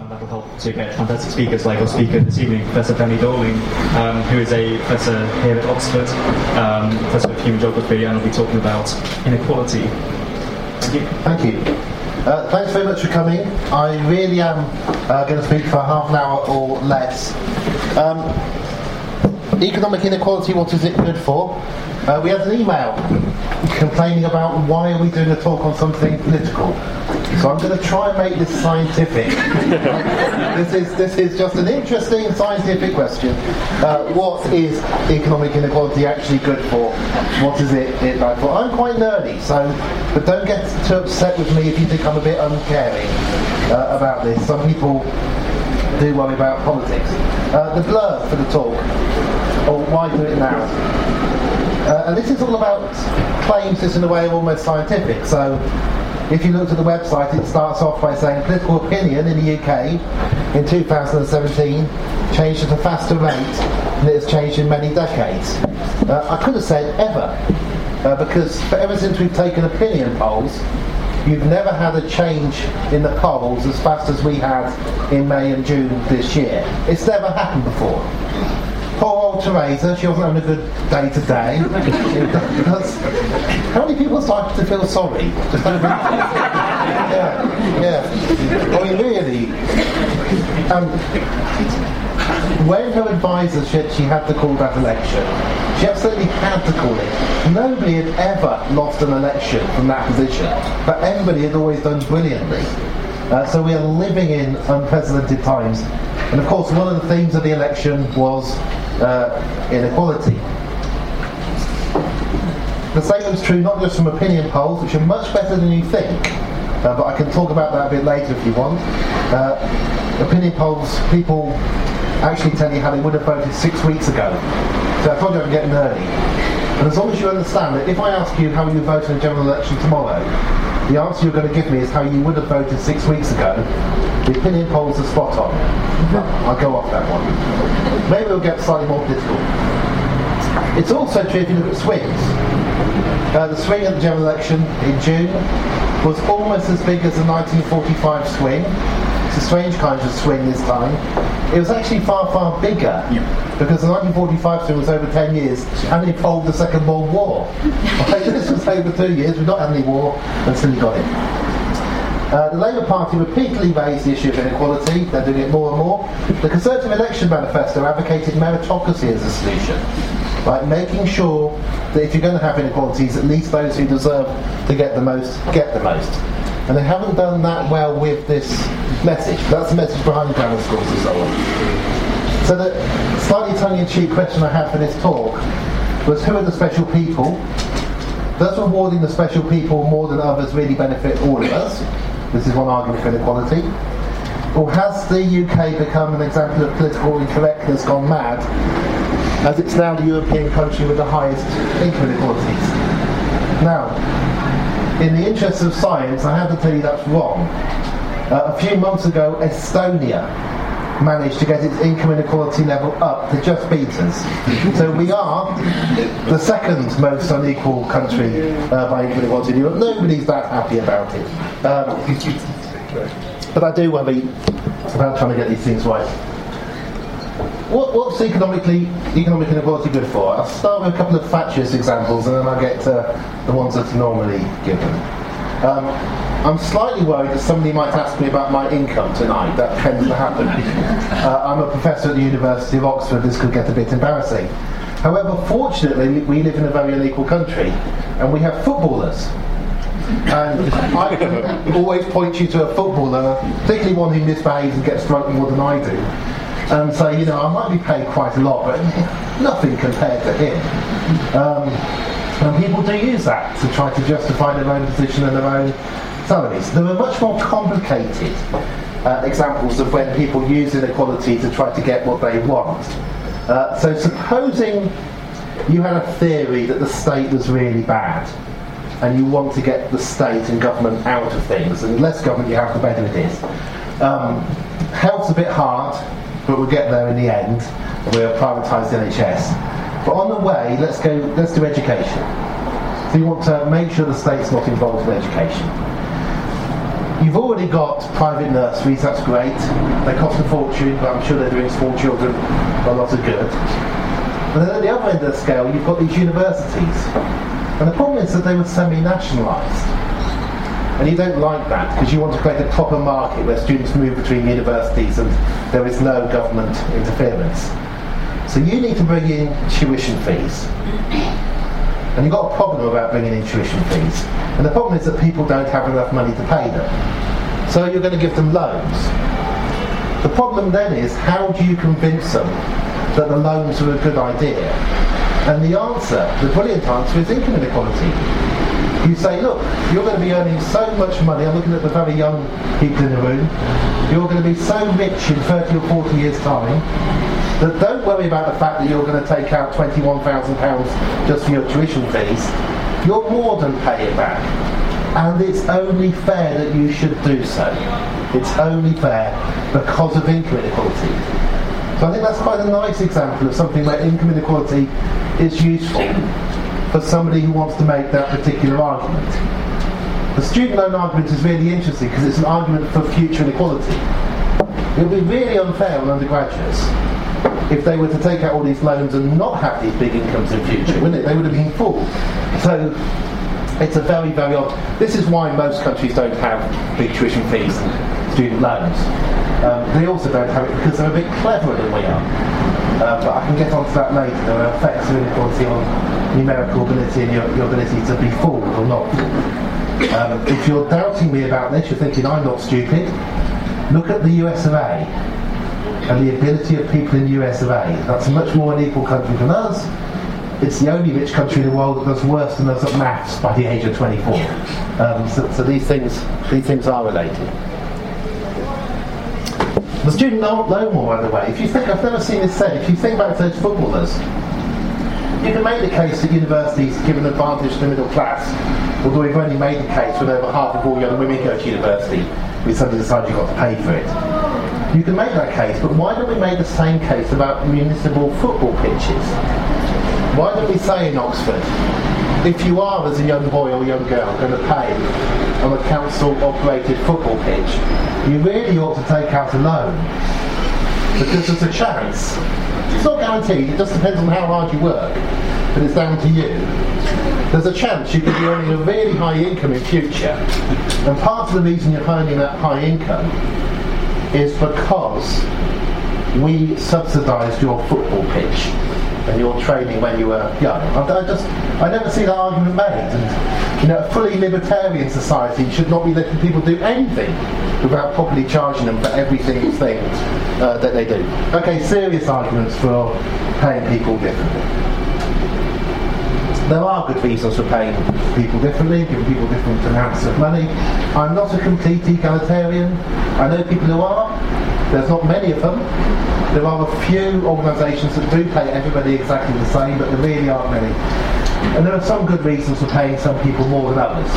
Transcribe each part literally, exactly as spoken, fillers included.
and that will help to get fantastic speakers like our speaker this evening, Professor Penny Dorling, um, who is a professor here at Oxford, um, Professor of Human Geography, and will be talking about inequality. Thank you. Thank you. Uh, thanks very much for coming. I really am uh, going to speak for half an hour or less. Um, economic inequality, what is it good for? Uh, we had an email complaining about why are we doing a talk on something political. So I'm going to try and make this scientific. this is this is just an interesting scientific question. Uh, what is economic inequality actually good for? What is it, it bad for? I'm quite nerdy, so but don't get too upset with me if you think I'm a bit uncaring uh, about this. Some people do worry about politics. Uh, the blur for the talk, or why do it now? Uh, and this is all about claims that's in a way almost scientific. So if you looked at the website, it starts off by saying political opinion in the U K in two thousand seventeen changed at a faster rate than it has changed in many decades. Uh, I could have said ever, uh, because for ever since we've taken opinion polls, you've never had a change in the polls as fast as we had in May and June this year. It's never happened before. Poor old Theresa, she wasn't having a good day today. Because how many people started to feel sorry? yeah, yeah. I mean, really. Um, when her advisor said she had to call that election, she absolutely had to call it. Nobody had ever lost an election from that position, but everybody had always done brilliantly. Uh, so we are living in unprecedented times. And of course, one of the themes of the election was uh, inequality. The statement's true not just from opinion polls, which are much better than you think, uh, but I can talk about that a bit later if you want. Uh, opinion polls, people actually tell you how they would have voted six weeks ago. So I told you I'm getting early. And as long as you understand that if I ask you how you vote in a general election tomorrow, the answer you're going to give me is how you would have voted six weeks ago, the opinion polls are spot on. I'll go off that one. Maybe we'll get slightly more political. It's also true if you look at swings. Uh, the swing at the general election in June was almost as big as the nineteen forty-five swing. It's a strange kind of swing this time. It was actually far, far bigger, yeah. Because the nineteen forty-five swing was over ten years and it involved the Second World War. Right? This was over two years, we've not had any war until you got it. Uh, the Labour Party repeatedly raised the issue of inequality. They're doing it more and more. The Conservative Election Manifesto advocated meritocracy as a solution, like making sure that if you're going to have inequalities, at least those who deserve to get the most get the most. And they haven't done that well with this message. That's the message behind grammar schools and so on. So the slightly tongue-in-cheek question I had for this talk was, who are the special people? Does rewarding the special people more than others really benefit all of us? This is one argument for inequality. Or has the U K become an example of political incorrectness gone mad, as it's now the European country with the highest income inequalities? Now, in the interest of science, I have to tell you that's wrong. Uh, a few months ago, Estonia managed to get its income inequality level up to just beat us. So we are the second most unequal country uh, by income inequality in Europe. Nobody's that happy about it. Um, but I do worry about trying to get these things right. What, what's economically economic inequality good for? I'll start with a couple of fatuous examples and then I'll get to the ones that's normally given. Um, I'm slightly worried that somebody might ask me about my income tonight. That tends to happen. Uh, I'm a professor at the University of Oxford. This could get a bit embarrassing. However, fortunately, we live in a very unequal country and we have footballers. And I can always point you to a footballer, particularly one who misbehaves and gets drunk more than I do, and say, you know, I might be paid quite a lot, but nothing compared to him. Um, and people do use that to try to justify their own position and their own salaries. There are much more complicated uh, examples of when people use inequality to try to get what they want. Uh, so supposing you had a theory that the state was really bad, and you want to get the state and government out of things, and the less government you have, the better it is. Um, health's a bit hard, but we'll get there in the end. We'll privatise the N H S. But on the way, let's go. Let's do education. So you want to make sure the state's not involved in education. You've already got private nurseries, that's great. They cost a fortune, but I'm sure they're doing small children a lot of good. And then at the other end of the scale, you've got these universities. And the problem is that they were semi-nationalised. And you don't like that, because you want to create a proper market where students move between universities and there is no government interference. So you need to bring in tuition fees. And you've got a problem about bringing in tuition fees. And the problem is that people don't have enough money to pay them. So you're going to give them loans. The problem then is, how do you convince them that the loans are a good idea? And the answer, the brilliant answer, is income inequality. You say, look, you're going to be earning so much money, I'm looking at the very young people in the room, you're going to be so rich in thirty or forty years' time, that don't worry about the fact that you're going to take out twenty-one thousand pounds just for your tuition fees. You'll more than pay it back. And it's only fair that you should do so. It's only fair because of income inequality. So I think that's quite a nice example of something where income inequality is useful for somebody who wants to make that particular argument. The student loan argument is really interesting because it's an argument for future inequality. It would be really unfair on undergraduates if they were to take out all these loans and not have these big incomes in future, wouldn't it? They would have been fooled. So it's a very, very odd... This is why most countries don't have big tuition fees and student loans. Um, they also don't have it because they're a bit cleverer than we are. Uh, but I can get onto that later. There are effects of inequality on numerical ability and your, your ability to be fooled or not. Um, if you're doubting me about this, you're thinking I'm not stupid, look at the U S of A and the ability of people in the U S of A. That's a much more unequal country than us. It's the only rich country in the world that does worse than us at maths by the age of twenty-four. Um, so, so these things, these things are related. The student loan more, by the way, if you think, I've never seen this said, if you think back to those footballers, you can make the case that universities give an advantage to the middle class, although we've only made the case when over half of all young women go to university, we suddenly decide you've got to pay for it. You can make that case, but why don't we make the same case about municipal football pitches? Why don't we say in Oxford, if you are, as a young boy or young girl, going to pay on a council-operated football pitch, you really ought to take out a loan, because there's a chance. It's not guaranteed, it just depends on how hard you work, but it's down to you. There's a chance you could be earning a really high income in future, and part of the reason you're earning that high income is because we subsidised your football pitch and your training when you were young. I, I just, I never see that argument made. And, you know, a fully libertarian society should not be letting people do anything without properly charging them for every single thing uh, that they do. Okay, serious arguments for paying people differently. There are good reasons for paying people differently, giving people different amounts of money. I'm not a complete egalitarian. I know people who are. There's not many of them. There are a few organisations that do pay everybody exactly the same, but there really aren't many. And there are some good reasons for paying some people more than others.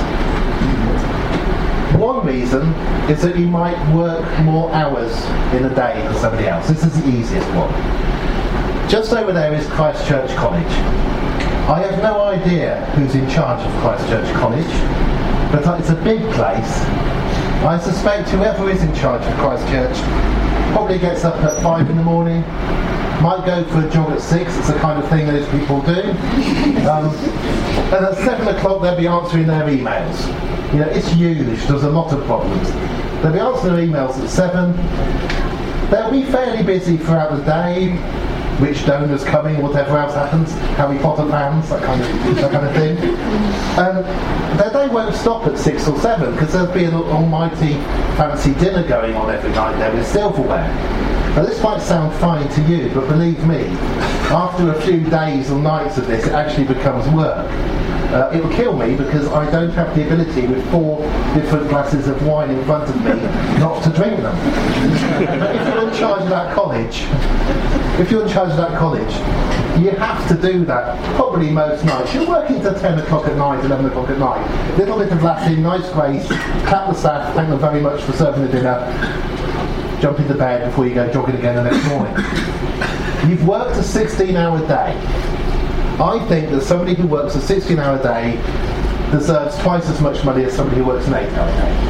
One reason is that you might work more hours in a day than somebody else. This is the easiest one. Just over there is Christ Church College. I have no idea who's in charge of Christ Church College, but it's a big place. I suspect whoever is in charge of Christ Church probably gets up at five in the morning, might go for a jog at six, it's the kind of thing those people do. Um, and at seven o'clock they'll be answering their emails. You know, it's huge, there's a lot of problems. They'll be answering their emails at seven. They'll be fairly busy throughout the day, which donors coming, whatever else happens, Harry Potter fans, that kind of, that kind of thing. And their day won't stop at six or seven, because there'll be an almighty fancy dinner going on every night there with silverware. Now this might sound fine to you, but believe me, after a few days or nights of this, it actually becomes work. Uh, it will kill me because I don't have the ability with four different glasses of wine in front of me not to drink them. But if you're in charge of that college, if you're in charge of that college, you have to do that probably most nights. You're working till ten o'clock at night, eleven o'clock at night. Little bit of Latin, nice grace, clap the staff, thank them very much for serving the dinner, jump into bed before you go jogging again the next morning. You've worked a sixteen hour day. I think that somebody who works a sixteen hour day deserves twice as much money as somebody who works an eight hour day.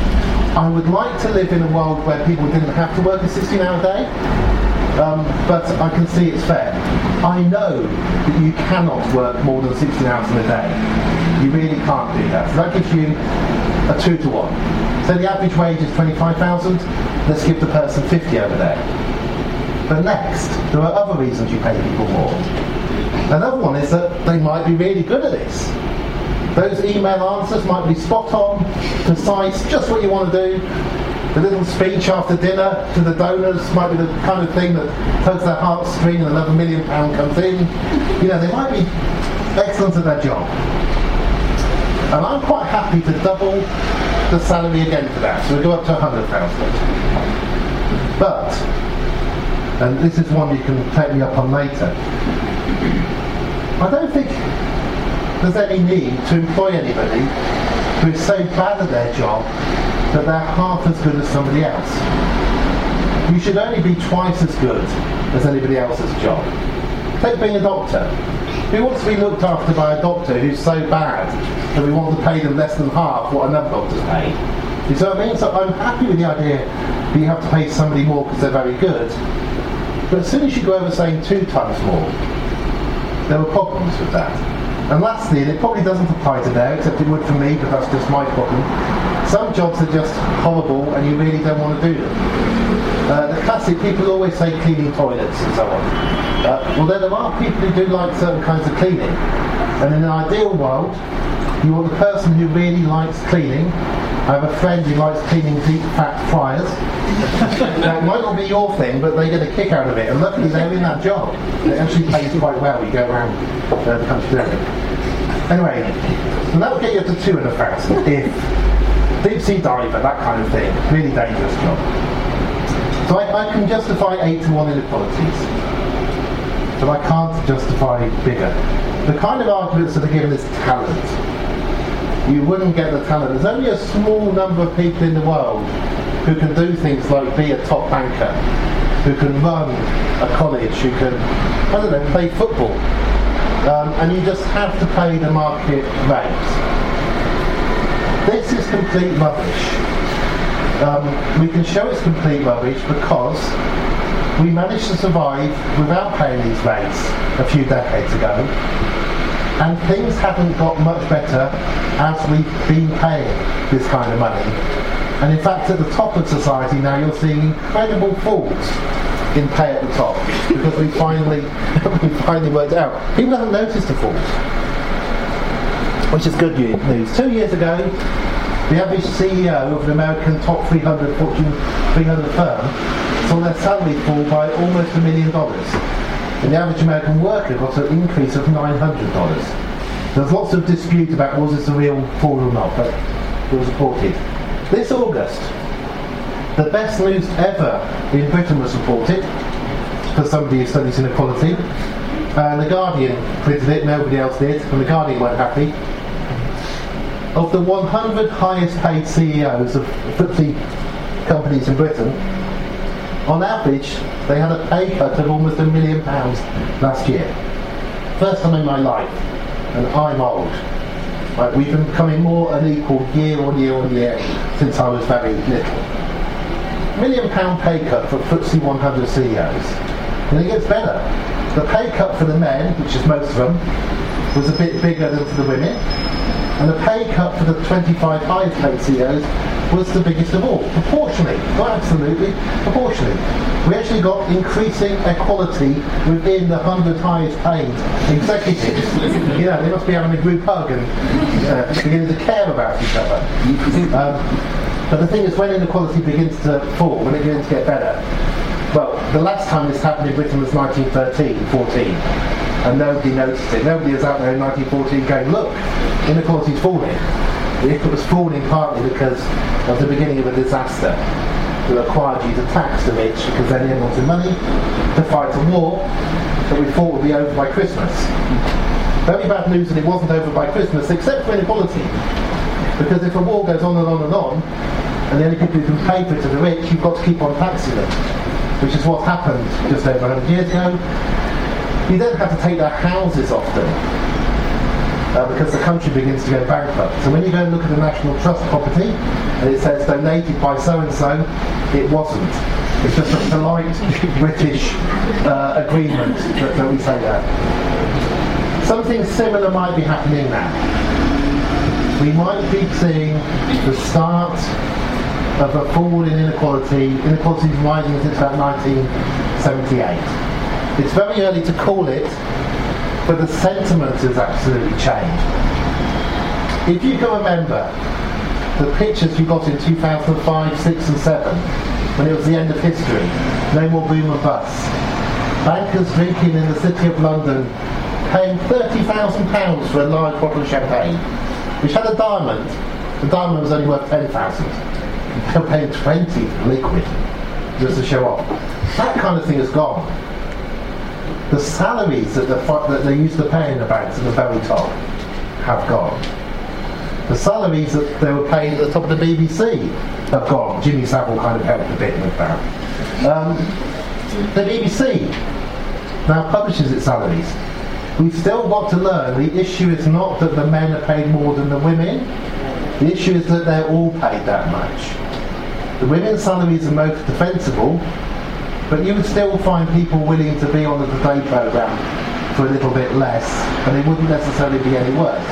I would like to live in a world where people didn't have to work a sixteen hour day, um, but I can see it's fair. I know that you cannot work more than sixteen hours in a day. You really can't do that. So that gives you a two to one. So the average wage is twenty-five thousand, let's give the person fifty over there. But next, there are other reasons you pay people more. Another one is that they might be really good at this. Those email answers might be spot on, precise, just what you want to do. The little speech after dinner to the donors might be the kind of thing that tugs their heartstring and another million pound comes in. You know, they might be excellent at their job. And I'm quite happy to double the salary again for that, so we go up to one hundred thousand. But, and this is one you can take me up on later, I don't think there's any need to employ anybody who is so bad at their job that they're half as good as somebody else. You should only be twice as good as anybody else's job. Take being a doctor. Who wants to be looked after by a doctor who's so bad that we want to pay them less than half what another doctor's paid? You see what I mean? So I'm happy with the idea that you have to pay somebody more because they're very good. But as soon as you go over saying two times more, there were problems with that. And lastly, and it probably doesn't apply to there, except it would for me, but that's just my problem, some jobs are just horrible and you really don't want to do them. Uh, the classic, people always say cleaning toilets and so on. Uh, although there are people who do like certain kinds of cleaning. And in an ideal world, you want the person who really likes cleaning. I have a friend who likes cleaning deep fat fryers. Now, it might not be your thing, but they get a kick out of it, and luckily they're in that job. It actually pays quite well. You go around uh, the country doing it. Anyway, and that will get you up to two and a thousand if deep sea diver, that kind of thing, really dangerous job. So I, I can justify eight to one inequalities, but I can't justify bigger. The kind of arguments that are given is talent. You wouldn't get the talent. There's only a small number of people in the world who can do things like be a top banker, who can run a college, who can, I don't know, play football. Um, and you just have to pay the market rate. This is complete rubbish. Um, we can show it's complete rubbish because we managed to survive without paying these rates a few decades ago, and things haven't got much better as we've been paying this kind of money. And in fact, at the top of society now, you're seeing incredible falls in pay at the top because we finally we finally worked out. People haven't noticed the falls, which is good news. Two years ago, the average C E O of an American top three hundred Fortune three hundred firm saw their salary fall by almost a million dollars. And the average American worker got an increase of nine hundred dollars. There's lots of dispute about was this a real fall or not, but it was reported. This August, the best news ever in Britain was reported, for somebody who studies inequality. And The Guardian printed it, nobody else did, and The Guardian weren't happy. Of the one hundred highest paid C E Os of F T S E companies in Britain, on average, they had a pay cut of almost a million pounds last year. First time in my life, and I'm old. Right, we've been becoming more unequal year on year on year since I was very little. Million pound pay cut for F T S E one hundred C E Os. And it gets better. The pay cut for the men, which is most of them, was a bit bigger than for the women. And the pay cut for the twenty-five highest paid C E Os was the biggest of all, proportionally, not absolutely, proportionally. We actually got increasing equality within the one hundred highest paid executives. You know, they must be having a group hug and uh, beginning to care about each other. Um, but the thing is, when inequality begins to fall, when it begins to get better, well, the last time this happened in Britain was nineteen thirteen, fourteen. And nobody noticed it. Nobody was out there in nineteen fourteen going, look, inequality's falling. It was falling partly because of the beginning of a disaster that required you to tax the rich because then they wanted money to fight a war that we thought would be over by Christmas. Very bad news that it wasn't over by Christmas, except for inequality. Because if a war goes on and on and on, and the only people who can pay for it are the rich, you've got to keep on taxing them, which is what happened just over one hundred years ago. You don't have to take their houses off them. uh, because the country begins to go bankrupt. So when you go and look at the National Trust property, and it says donated by so-and-so, it wasn't. It's just a polite British uh, agreement that, that we say that. Something similar might be happening now. We might be seeing the start of a fall in inequality. Inequality is rising since about nineteen seventy-eight. It's very early to call it, but the sentiment has absolutely changed. If you can remember the pictures you got in two thousand five, six and seven, when it was the end of history, no more boom and bust. Bankers drinking in the city of London, paying thirty thousand pounds for a large bottle of champagne, which had a diamond. The diamond was only worth ten thousand. They were paying twenty for liquid, just to show off. That kind of thing has gone. The salaries that, the, that they used to pay in the banks at the very top have gone. The salaries that they were paying at the top of the B B C have gone. Jimmy Savile kind of helped a bit with that. Um, the B B C now publishes its salaries. We've still got to learn the issue is not that the men are paid more than the women. The issue is that they're all paid that much. The women's salaries are most defensible, but you would still find people willing to be on the Today programme for a little bit less, and they wouldn't necessarily be any worse.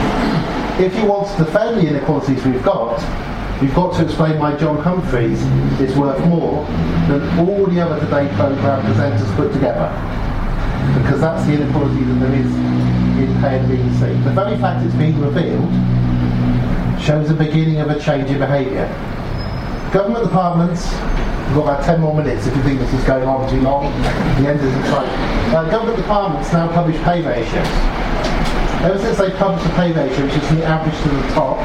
If you want to defend the inequalities we've got, you've got to explain why John Humphrys is worth more than all the other Today programme presenters put together. Because that's the inequality that there is in pay and B B C. The very fact it's being revealed shows the beginning of a change in behaviour. Government departments, we've got about ten more minutes if you think this is going on too long, the end isn't tight. Uh, government departments now publish pay ratios. Ever since they published the pay ratio, which is the average to the top,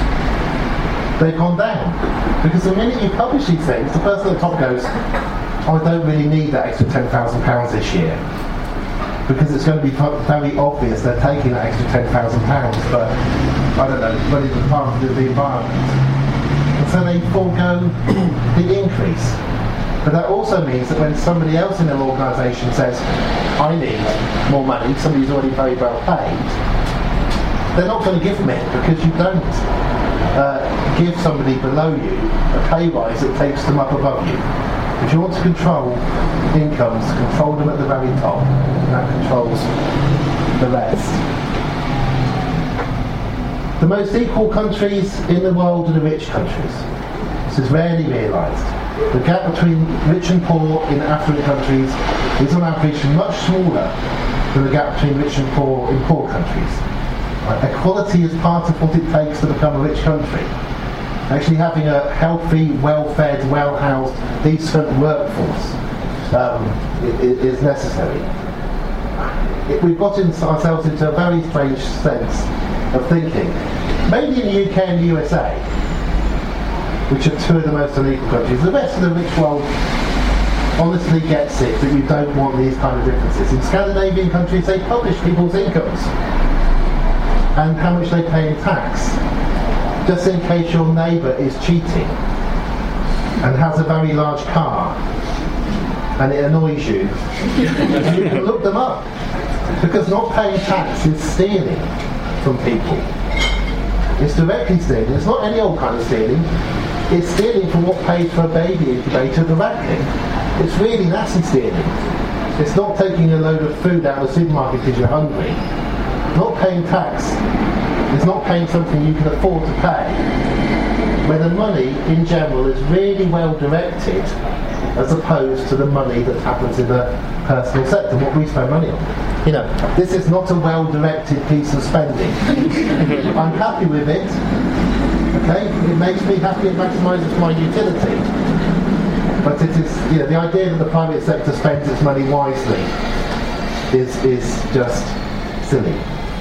they've gone down. Because the minute you publish these things, the person at the top goes, oh, I don't really need that extra ten thousand pounds this year. Because it's going to be very obvious they're taking that extra ten thousand pounds for, I don't know, money to the Department of the Environment. And so they forego the increase. But that also means that when somebody else in their organisation says, I need more money, somebody who's already very well paid, they're not going to give them it because you don't uh, give somebody below you a pay rise that takes them up above you. If you want to control incomes, control them at the very top, and that controls the rest. The most equal countries in the world are the rich countries. This is rarely realised. The gap between rich and poor in African countries is on average much smaller than the gap between rich and poor in poor countries. Right? Equality is part of what it takes to become a rich country. Actually having a healthy, well-fed, well-housed, decent workforce um, is necessary. We've got ourselves into a very strange sense of thinking. Maybe in the U K and the U S A, which are two of the most unequal countries, the rest of the rich world honestly gets it that you don't want these kind of differences. In Scandinavian countries, they publish people's incomes and how much they pay in tax, just in case your neighbour is cheating and has a very large car and it annoys you. You can look them up, because not paying tax is stealing from people. It's directly stealing. It's not any old kind of stealing. It's stealing from what paid for a baby incubator directly. It's really nasty stealing. It's not taking a load of food out of the supermarket because you're hungry. Not paying tax. It's not paying something you can afford to pay, where the money in general is really well directed as opposed to the money that happens in the personal sector, what we spend money on. You know, this is not a well-directed piece of spending. I'm happy with it, okay? It makes me happy, it maximises my utility. But it is, you know, the idea that the private sector spends its money wisely is, is just silly.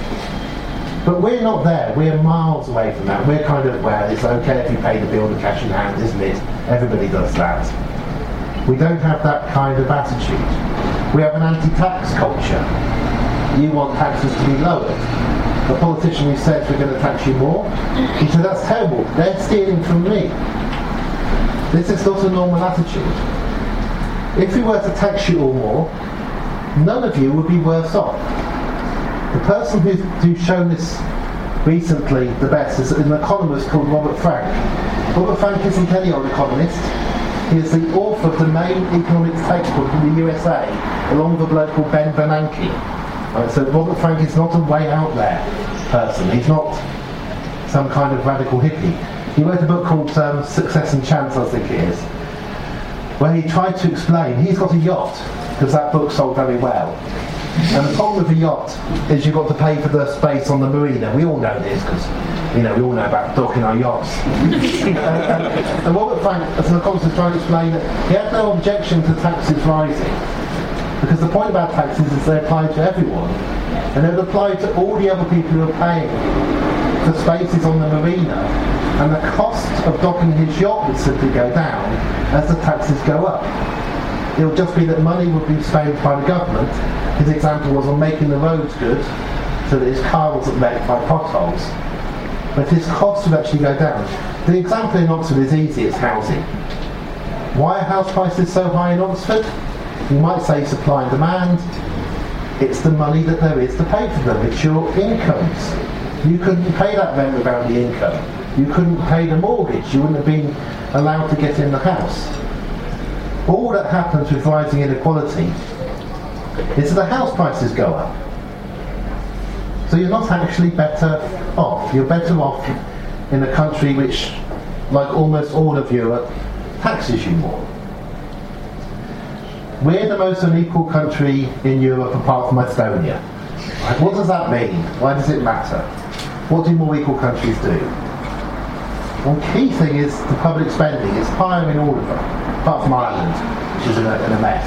But we're not there, we're miles away from that. We're kind of, well, it's okay if you pay the bill with cash in hand, isn't it? Everybody does that. We don't have that kind of attitude. We have an anti-tax culture. You want taxes to be lowered. The politician who says we're going to tax you more, he said that's terrible, they're stealing from me. This is not a normal attitude. If we were to tax you all more, none of you would be worse off. The person who's, who's shown this recently the best is an economist called Robert Frank. Robert Frank isn't any old economist. He is the author of the main economics textbook in the U S A, along with a bloke called Ben Bernanke. Right, so Robert Frank is not a way out there person. He's not some kind of radical hippie. He wrote a book called um, Success and Chance, I think it is, where he tried to explain. He's got a yacht, because that book sold very well. And the problem with a yacht is you've got to pay for the space on the marina. We all know this, because you know we all know about docking our yachts. and, and, and Robert Frank, as an economist, is trying to explain that he had no objection to taxes rising, because the point about taxes is they apply to everyone, and they would apply to all the other people who are paying for spaces on the marina, and the cost of docking his yacht would simply go down as the taxes go up. It would just be that money would be spent by the government. His example was on making the roads good, so that his car wasn't wrecked by potholes. But his costs would actually go down. The example in Oxford is easy, it's housing. Why are house prices so high in Oxford? You might say supply and demand. It's the money that there is to pay for them. It's your incomes. You couldn't pay that rent without the income. You couldn't pay the mortgage. You wouldn't have been allowed to get in the house. All that happens with rising inequality is that the house prices go up. So you're not actually better off. You're better off in a country which, like almost all of Europe, taxes you more. We're the most unequal country in Europe apart from Estonia. Right? What does that mean? Why does it matter? What do more equal countries do? One key thing is the public spending. It's higher in all of them, apart from Ireland, which is in a, in a mess.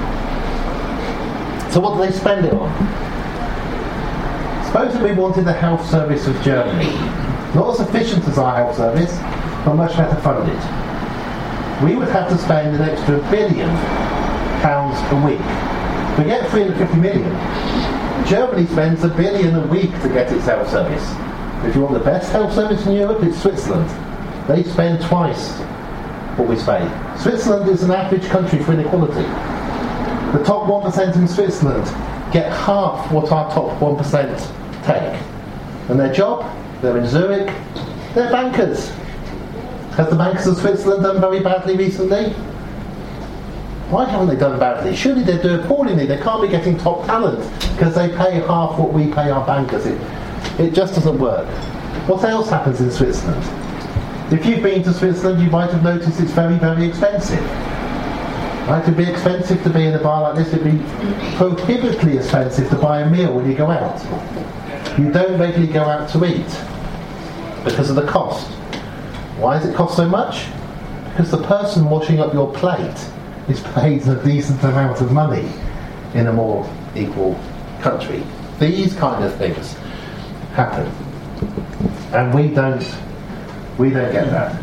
So what do they spend it on? Suppose that we wanted the health service of Germany, not as efficient as our health service, but much better funded. We would have to spend an extra billion pounds a week. Forget three hundred fifty million. Germany spends a billion a week to get its health service. If you want the best health service in Europe, it's Switzerland. They spend twice what we spend. Switzerland is an average country for inequality. The top one percent in Switzerland get half what our top one percent take. And their job, they're in Zurich, they're bankers. Has the bankers of Switzerland done very badly recently? Why haven't they done badly? Surely they do appallingly. They can't be getting top talent because they pay half what we pay our bankers. It, it just doesn't work. What else happens in Switzerland? If you've been to Switzerland, you might have noticed it's very, very expensive. Right? It'd be expensive to be in a bar like this. It'd be prohibitively expensive to buy a meal when you go out. You don't regularly go out to eat because of the cost. Why does it cost so much? Because the person washing up your plate is paid a decent amount of money in a more equal country. These kind of things happen, and we don't we don't get that.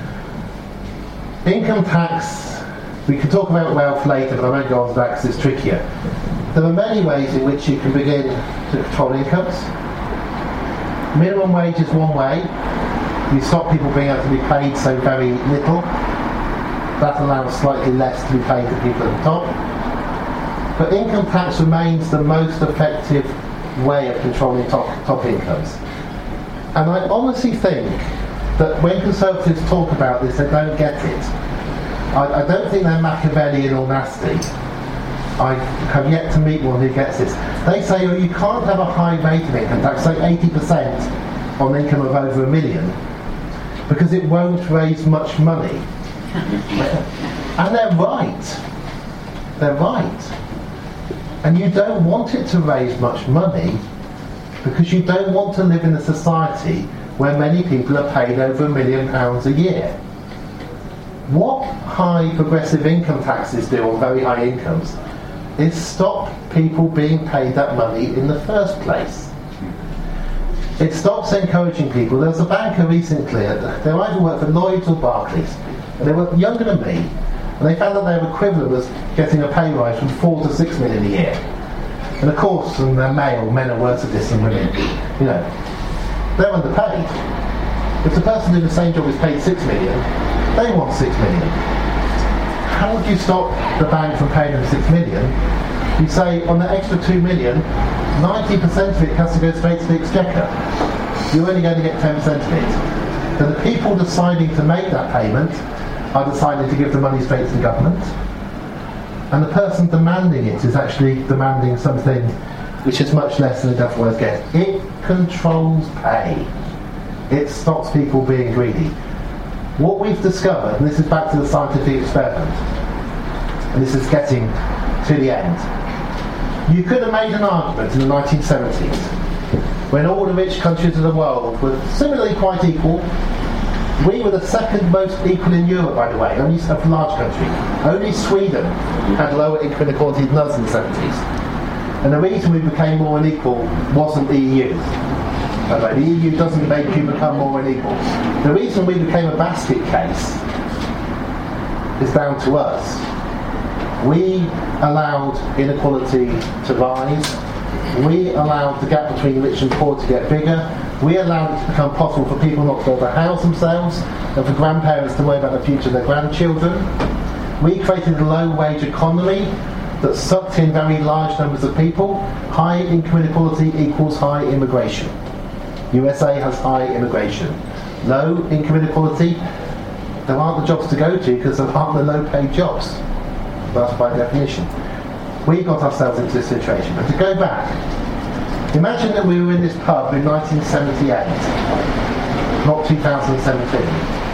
Income tax, we can talk about wealth later, but I won't go on to that because it's trickier. There are many ways in which you can begin to control incomes. Minimum wage is one way. You stop people being able to be paid so very little. That allows slightly less to be paid to people at the top. But income tax remains the most effective way of controlling top, top incomes. And I honestly think that when Conservatives talk about this, they don't get it. I, I don't think they're Machiavellian or nasty. I have yet to meet one who gets this. They say, oh, you can't have a high rate of income tax, say eighty percent on income of over a million, because it won't raise much money. And they're right. They're right. And you don't want it to raise much money because you don't want to live in a society where many people are paid over a million pounds a year. What high progressive income taxes do on very high incomes is stop people being paid that money in the first place. It stops encouraging people. There was a banker recently, they either worked for Lloyds or Barclays, and they were younger than me, and they found that their equivalent was getting a pay rise from four to six million a year. And of course, and they're male, men are worse at this than women. You know, they're underpaid. If the person doing the same job is paid six million, they want six million. How would you stop the bank from paying them six million You say on the extra two million, ninety percent of it has to go straight to the exchequer. You're only going to get ten percent of it. So the people deciding to make that payment are deciding to give the money straight to the government, and the person demanding it is actually demanding something which is much less than it otherwise gets. It controls pay. It stops people being greedy. What we've discovered, and this is back to the scientific experiment, and this is getting to the end. You could have made an argument in the nineteen seventies, when all the rich countries of the world were similarly quite equal. We were the second most equal in Europe, by the way, only a large country. Only Sweden had lower income inequality than us in the seventies. And the reason we became more unequal wasn't the E U. Okay, the E U doesn't make you become more unequal. The reason we became a basket case is down to us. We allowed inequality to rise. We allowed the gap between rich and poor to get bigger. We allowed it to become possible for people not to be able to house themselves and for grandparents to worry about the future of their grandchildren. We created a low-wage economy that sucked in very large numbers of people. High income inequality equals high immigration. U S A has high immigration. Low income inequality, there aren't the jobs to go to because there aren't the low-paid jobs. That's by definition. We got ourselves into this situation. But to go back, imagine that we were in this pub in nineteen seventy-eight, not two thousand seventeen.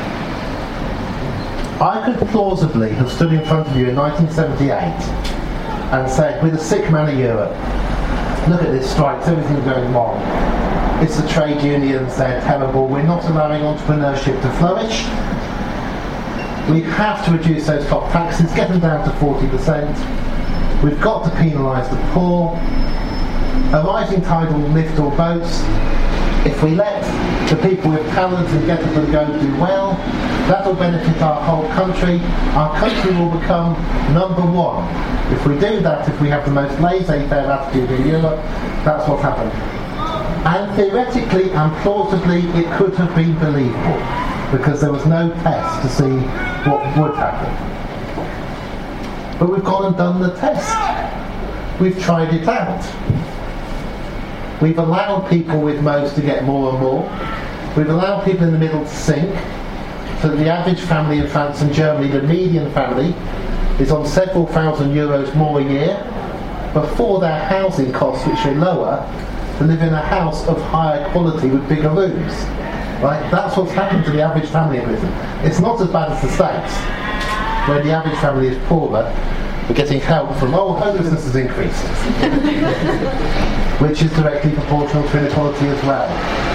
I could plausibly have stood in front of you in nineteen seventy-eight and said, we're the sick man of Europe. Look at this strikes, everything's going wrong. It's the trade unions, they're terrible. We're not allowing entrepreneurship to flourish. We have to reduce those top taxes, get them down to forty percent. We've got to penalise the poor. A rising tide will lift all boats. If we let the people with talent and get up and go do well, that will benefit our whole country. Our country will become number one. If we do that, if we have the most laissez-faire attitude in Europe, that's what's happened. And theoretically and plausibly, it could have been believable, because there was no test to see what would happen. But we've gone and done the test. We've tried it out. We've allowed people with most to get more and more. We've allowed people in the middle to sink. So that the average family in France and Germany, the median family, is on several thousand euros more a year before their housing costs, which are lower, to live in a house of higher quality with bigger rooms. Right? That's what's happened to the average family in Britain. It's not as bad as the States, where the average family is poorer. We're getting help from, oh, homelessness has increased, which is directly proportional to inequality as well.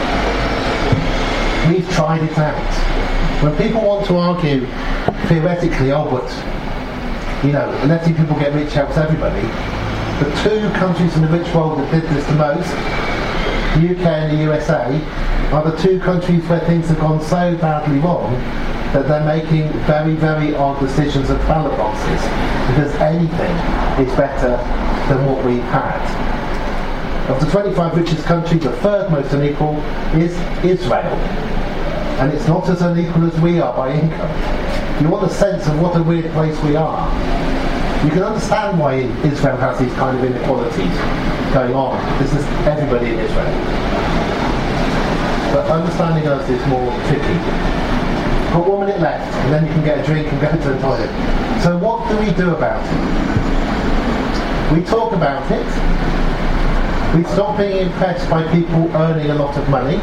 We've tried it out. When people want to argue theoretically, oh, but, you know, letting people get rich helps everybody, the two countries in the rich world that did this the most, the U K and the U S A, are the two countries where things have gone so badly wrong that they're making very, very odd decisions at ballot boxes, because anything is better than what we've had. Of the twenty-five richest countries, the third most unequal is Israel. And it's not as unequal as we are by income. If you want a sense of what a weird place we are, you can understand why Israel has these kind of inequalities going on. This is everybody in Israel. But understanding us is more tricky. Got one minute left, and then you can get a drink and go to the toilet. So what do we do about it? We talk about it. We stop being impressed by people earning a lot of money.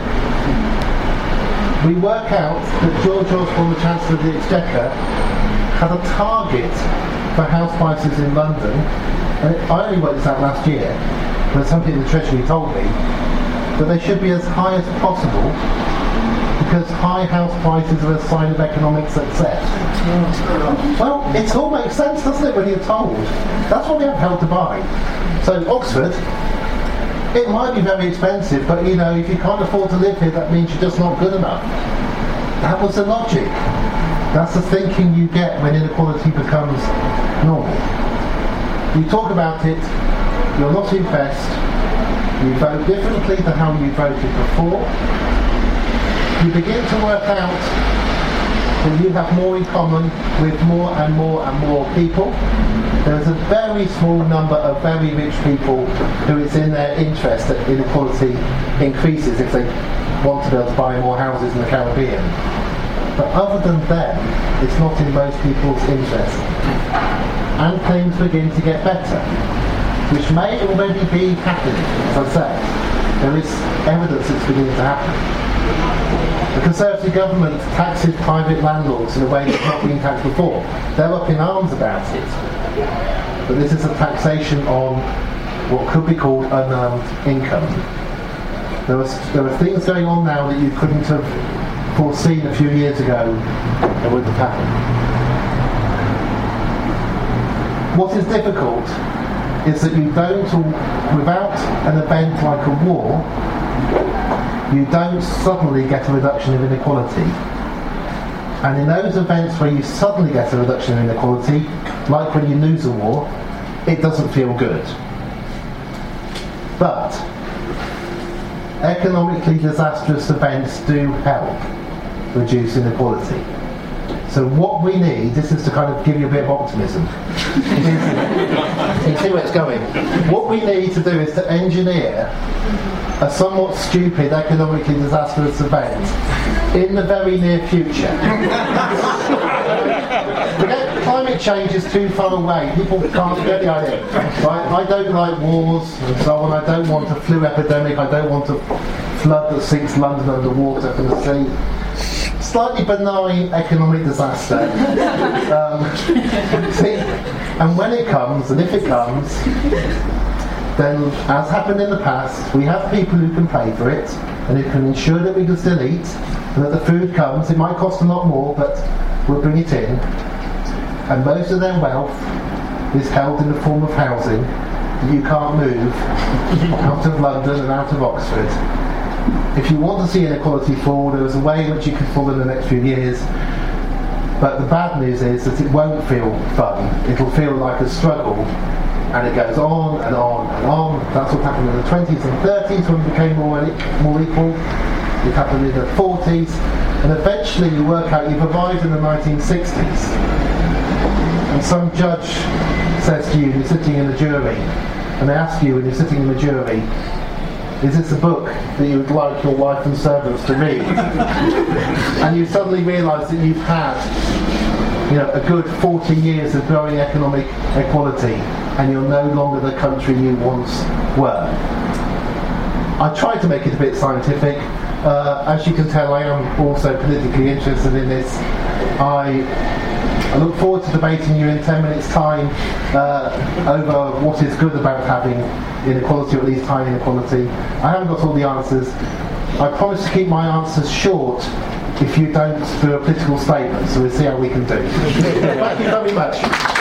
We work out that George Osborne, the Chancellor of the Exchequer, had a target for house prices in London, and I only worked this out last year, but something the Treasury told me, that they should be as high as possible, because high house prices are a sign of economic success. Well, it all makes sense, doesn't it, when you're told? That's what we have Help to Buy. So Oxford, it might be very expensive, but you know, if you can't afford to live here, that means you're just not good enough. That was the logic. That's the thinking you get when inequality becomes normal. You talk about it, you're not impressed, you vote differently to how you voted before, you begin to work out that you have more in common with more and more and more people, There's a very small number of very rich people who it's in their interest that inequality increases if they want to be able to buy more houses in the Caribbean. But other than them, it's not in most people's interest. And things begin to get better, which may already be happening, as I said. There is evidence it's beginning to happen. The Conservative government taxes private landlords in a way that's not been taxed before. They're up in arms about it. But this is a taxation on what could be called unearned income. There are, there are things going on now that you couldn't have foreseen a few years ago that would have happened. What is difficult is that you don't, without an event like a war, you don't suddenly get a reduction of inequality. And in those events where you suddenly get a reduction in inequality, like when you lose a war, it doesn't feel good. But economically disastrous events do help reduce inequality. So what we need, this is to kind of give you a bit of optimism. You see where it's going. What we need to do is to engineer a somewhat stupid, economically disastrous event in the very near future. Forget, climate change is too far away. People can't get the idea. Right? I don't like wars and so on. I don't want a flu epidemic. I don't want a flood that sinks London underwater from the sea. Slightly benign economic disaster. Um, see, and when it comes, and if it comes, then, as happened in the past, we have people who can pay for it, and who can ensure that we can still eat, and that the food comes. It might cost a lot more, but we'll bring it in. And most of their wealth is held in the form of housing that you can't move out of London and out of Oxford. If you want to see inequality fall, there is a way in which it could fall in the next few years. But the bad news is that it won't feel fun. It'll feel like a struggle. And it goes on and on and on. That's what happened in the twenties and thirties when it became more, more equal. It happened in the forties. And eventually you work out you've arrived in the nineteen sixties. And some judge says to you, you're sitting in a jury, and they ask you when you're sitting in the jury, is this a book that you would like your wife and servants to read? And you suddenly realise that you've had, you know, a good forty years of growing economic equality, and you're no longer the country you once were. I tried to make it a bit scientific. Uh, as you can tell, I am also politically interested in this. I, I look forward to debating you in ten minutes' time uh, over what is good about having inequality, or at least high inequality. I haven't got all the answers. I promise to keep my answers short if you don't do a political statement, so we'll see how we can do. Thank you very much.